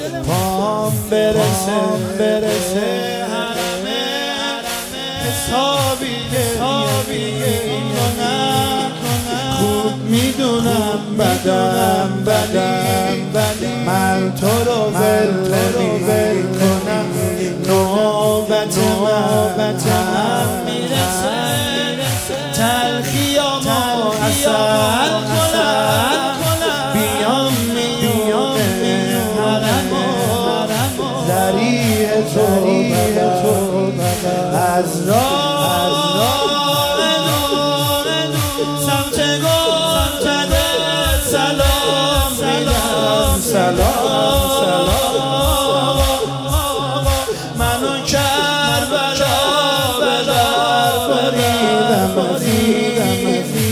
پام برسه حرمه حسابی کنم خوب میدونم بدم ولی من تو رو ول کنم نوبت من میرسه تلخیامو عسل کنم بیام ذریع تو از راه سمت گل زده سلام منو کربلا بریدم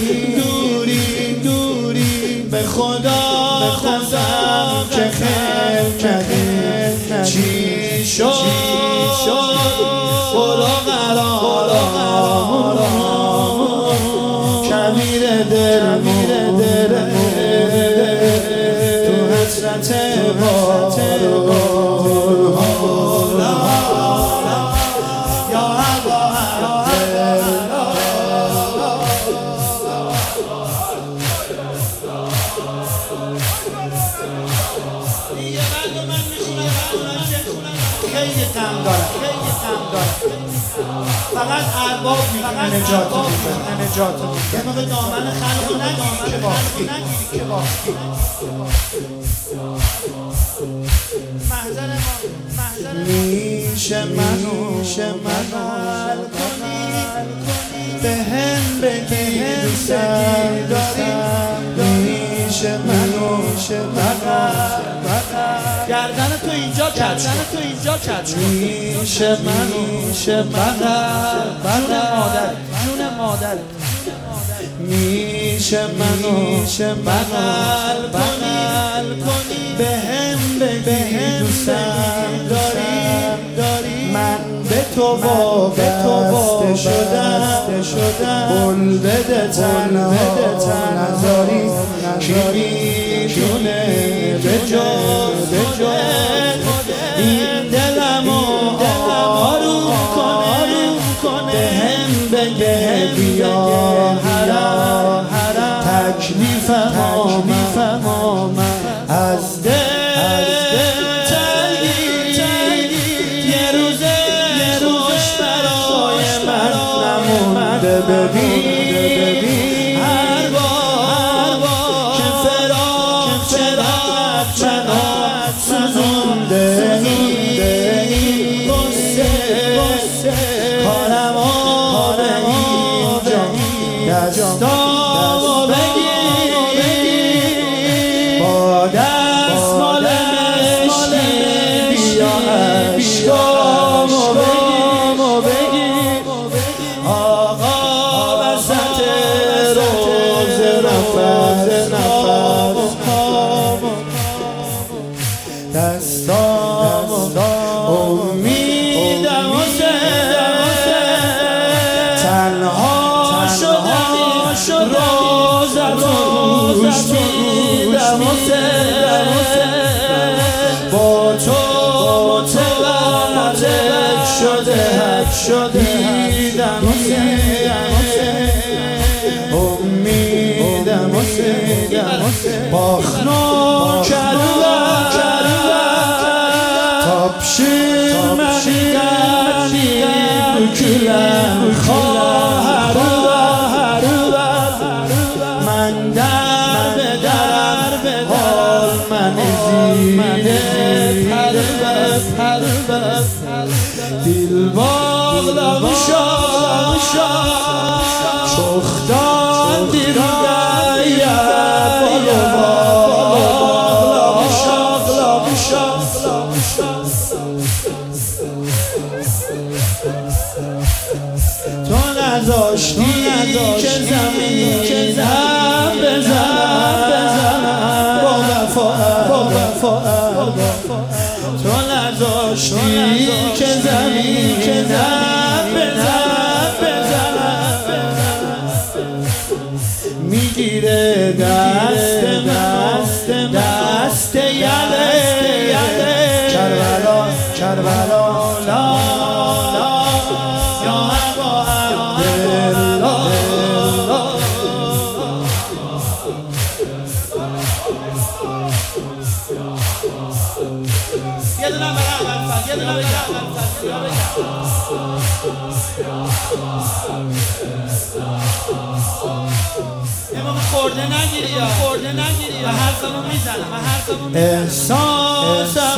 دوری به خدا قسم که خیر کردی چی شد برو قرار کبیر دل تو حسرت یا هوا خیلی غم دارم فقط ارباب میتونه نجات میده یه موقع دامن خلقو نگیری که باختی میشه منو حل کنی به هم بگی دوستم داری میشه منو گردن تو اینجا کج میشه جون مادر میشه منو بغل کنی به هم بگی دوستم داری من به تو وابسته شدم گل بده تنها نذاری کی میتونه به جز این دلمو آروم کنه به هم بگه بیا تکلیفم آمد از دل یه روزه خوش برای من نمونده ببین هر بار که فراق منو سوزونده این غصه کارم آره اینجا دستامو بگیر با دستمال مشکی بیا عشقامو بگیر آقا وسط روز نفس دستامو امیدم تنها شدم روز میدم با تو متولد شده دیدم امیدم باخنو تابشیر مغیانی بکلم خواهر من در به حال من زیده دل باغلا بشا شختان دیرگه باغلا بشا تو نذاشتی که زمین هم بزنم با وفا تو نذاشتی که زمین هم بزنم میگیره دست یله کربلا لا یا ابا عبدالله یه دونه برای اول، یه دونه برای اول. امام خورده نگیری یا خورده نگیری یا هر زمان میزنم احساس